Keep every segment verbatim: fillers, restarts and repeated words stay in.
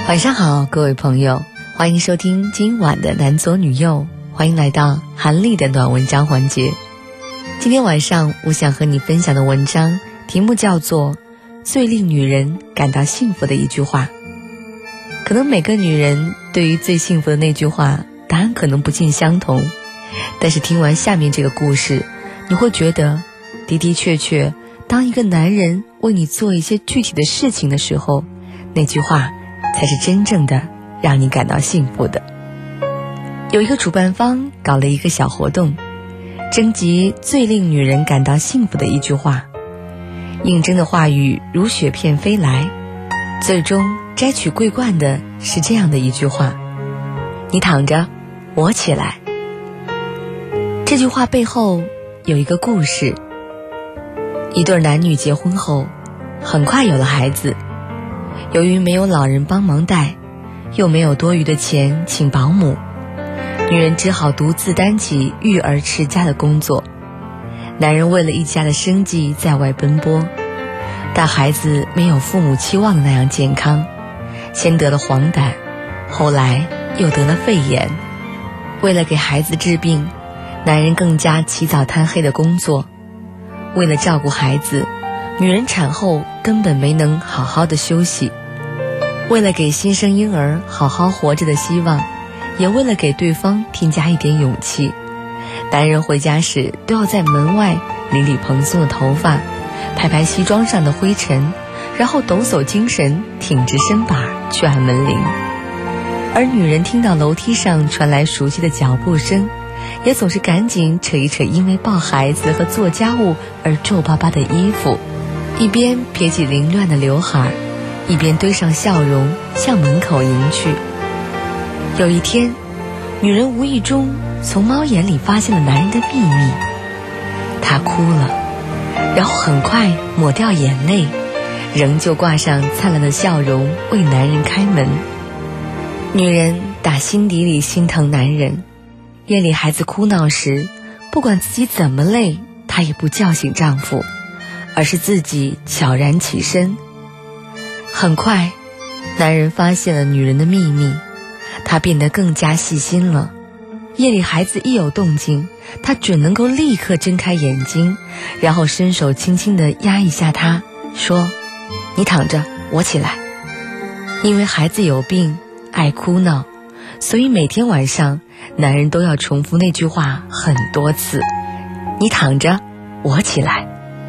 晚上好，各位朋友，欢迎收听今晚的男左女右，欢迎来到韩丽的暖文章环节。今天晚上我想和你分享的文章题目叫做最令女人感到幸福的一句话。可能每个女人对于最幸福的那句话答案可能不尽相同，但是听完下面这个故事，你会觉得的的确确，当一个男人为你做一些具体的事情的时候，那句话才是真正的让你感到幸福的。有一个主办方搞了一个小活动，征集最令女人感到幸福的一句话，应征的话语如雪片飞来，最终摘取桂冠的是这样的一句话：你躺着，我起来。这句话背后有一个故事。一对男女结婚后，很快有了孩子，由于没有老人帮忙带，又没有多余的钱请保姆，女人只好独自担起育儿持家的工作。男人为了一家的生计在外奔波，但孩子没有父母期望的那样健康，先得了黄疸，后来又得了肺炎。为了给孩子治病，男人更加起早贪黑的工作。为了照顾孩子，女人产后根本没能好好的休息。为了给新生婴儿好好活着的希望，也为了给对方添加一点勇气，男人回家时都要在门外理理蓬松的头发，拍拍西装上的灰尘，然后抖擞精神，挺直身板去按门铃。而女人听到楼梯上传来熟悉的脚步声，也总是赶紧扯一扯因为抱孩子和做家务而皱巴巴的衣服，一边撇起凌乱的刘海，一边堆上笑容向门口迎去。有一天，女人无意中从猫眼里发现了男人的秘密，她哭了，然后很快抹掉眼泪，仍旧挂上灿烂的笑容为男人开门。女人打心底里心疼男人，夜里孩子哭闹时，不管自己怎么累，她也不叫醒丈夫，而是自己悄然起身。很快，男人发现了女人的秘密，他变得更加细心了。夜里孩子一有动静，他准能够立刻睁开眼睛，然后伸手轻轻地压一下他，说：你躺着，我起来。因为孩子有病，爱哭闹，所以每天晚上男人都要重复那句话很多次：你躺着，我起来。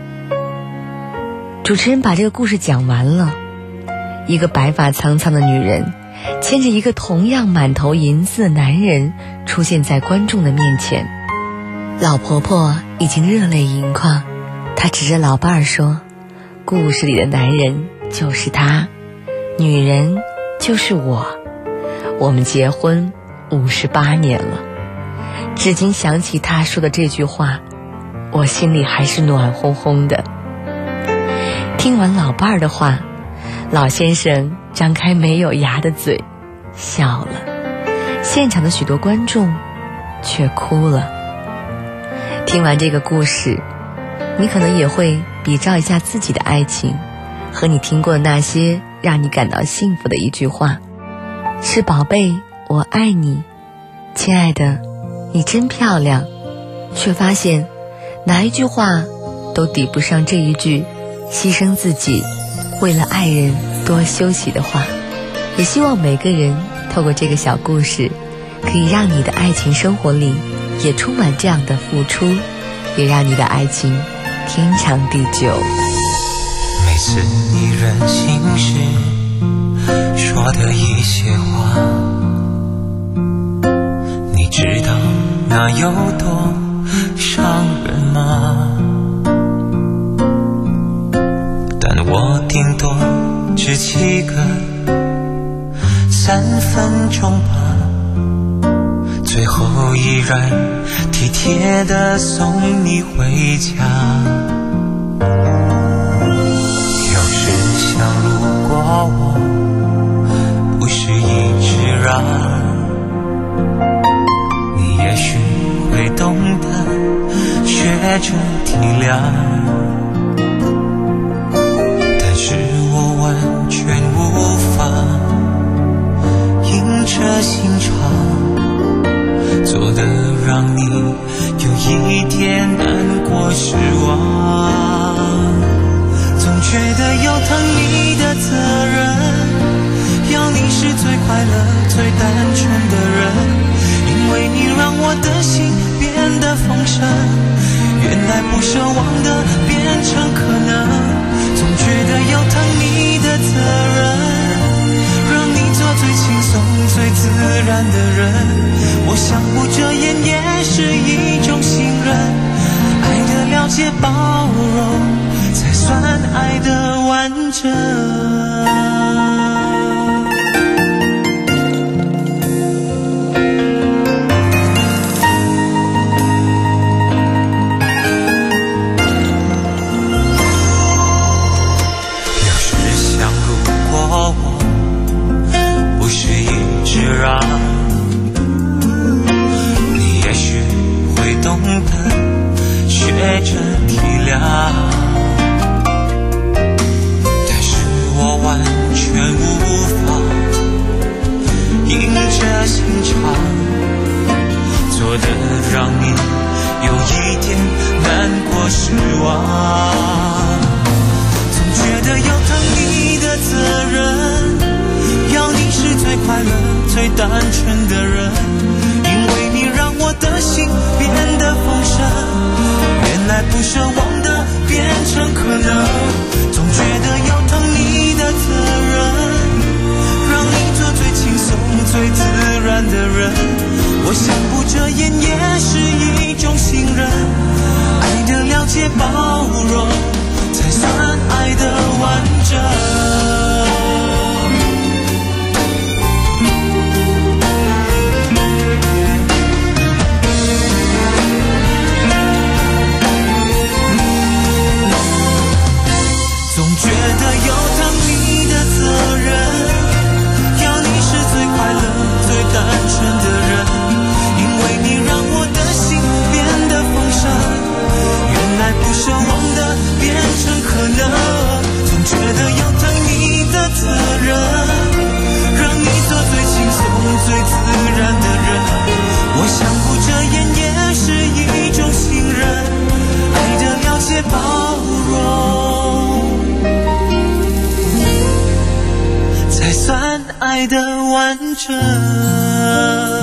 主持人把这个故事讲完了，一个白发苍苍的女人牵着一个同样满头银丝的男人出现在观众的面前。老婆婆已经热泪盈眶，她指着老伴儿说：故事里的男人就是他，女人就是我，我们结婚五十八年了。至今想起他说的这句话，我心里还是暖烘烘的。听完老伴儿的话，老先生张开没有牙的嘴笑了，现场的许多观众却哭了。听完这个故事，你可能也会比照一下自己的爱情，和你听过的那些让你感到幸福的一句话：是宝贝，我爱你，亲爱的，你真漂亮，却发现哪一句话都抵不上这一句牺牲自己为了爱人多休息的话。也希望每个人透过这个小故事，可以让你的爱情生活里也充满这样的付出，也让你的爱情天长地久。 每次你任性时说的一些话，你知道那有多伤人吗？但我顶多只记个三分钟吧，最后依然体贴地送你回家。有时想如果我不是一只狼，你也许会懂得学着体谅，但是我完全无法着心肠，做的让你有一点难过失望，总觉得有疼你的责任，要你是最快乐最单纯的人，因为你让我的心变得丰盛，原来不奢望的变成可能，总觉得有疼你的责任，让你做最轻松最自然的人，我相互遮掩也是一种信任，爱的了解包容才算爱的完整。你也许会懂得学着体谅，但是我完全无法硬着心肠，做的让你有一点难过失望，总觉得有疼你的责任，要你是最快乐最单纯的人，因为你让我的心变得丰盛，原来不奢望的变成可能，总觉得有疼你的责任，让你做最轻松最自然的人，我相互遮掩也是一种信任，爱的了解包容才算爱的完整。总觉得有疼你的责任，要你是最快乐最单纯的人，因为你让我的心变得丰盛，原来不奢望的变成可能，总觉得有疼你的责任，让你做最轻松最自然的人，我相互遮掩也是一种信任，爱的了解包容才算爱的完整。